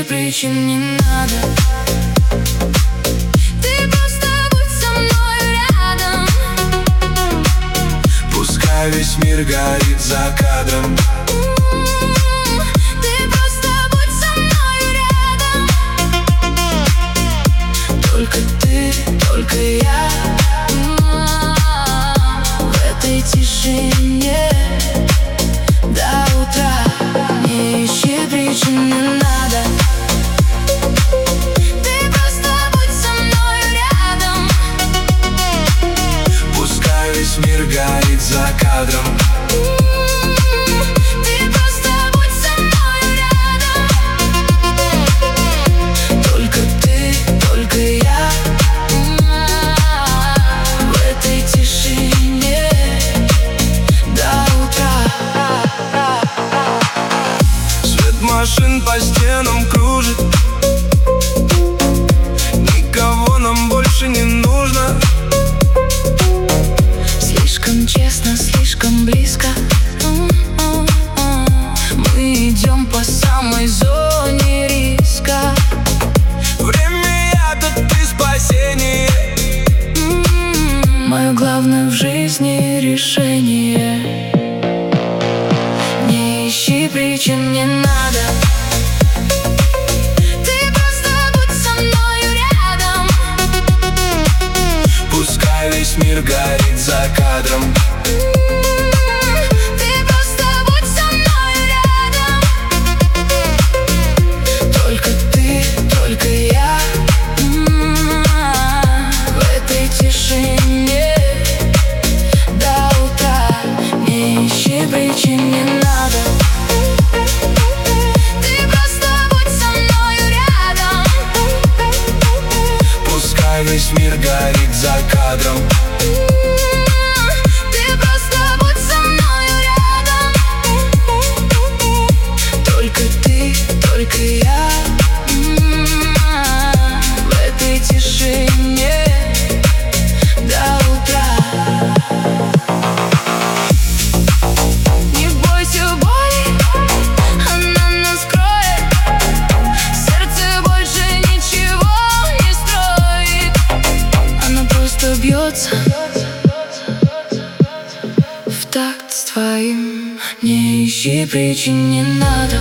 ищи причин, не надо. Ты просто будь со мной рядом. Пускай весь мир горит за кадром. Ты просто будь со мной рядом. Только ты, только я. В этой тишине до утра. Не ищи причин, не надо. Ты просто будь со мной рядом. Пускай весь мир горит за кадром. Ты просто будь со мной рядом. Только ты, только я. В этой тишине до утра. Свет машин по стенам кружит. Никого нам больше не нужно. Слишком честно, слишком близко. Мы идем по самой зоне риска. Время яда, ты спасение. Мое главное в жизни решение. Не ищи причин, не надо. Ты просто будь со мной рядом. Пускай весь мир горит за кадром. Ты просто будь со мной рядом. Только ты, только я. В этой тишине до утра. Не ищи причин, не надо. Ты просто будь со мной рядом. Пускай весь мир горит за кадром. Ты просто будь со мной рядом. Только ты, только я. В этой тишине до утра. Не бойся боли, она нас кроет. Сердце больше ничего не строит. Оно просто бьется в такт с твоим. Не ищи причин, не надо.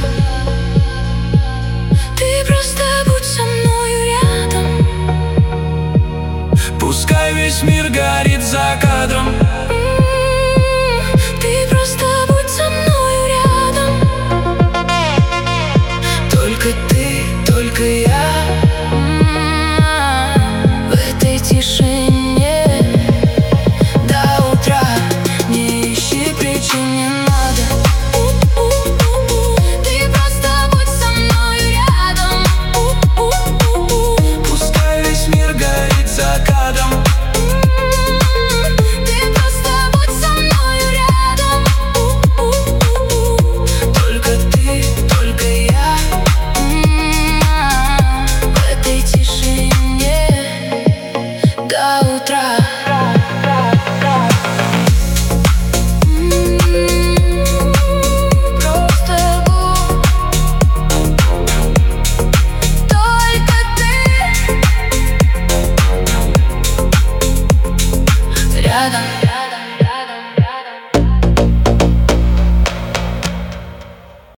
Ты просто будь со мной рядом. Пускай весь мир горит за кадром.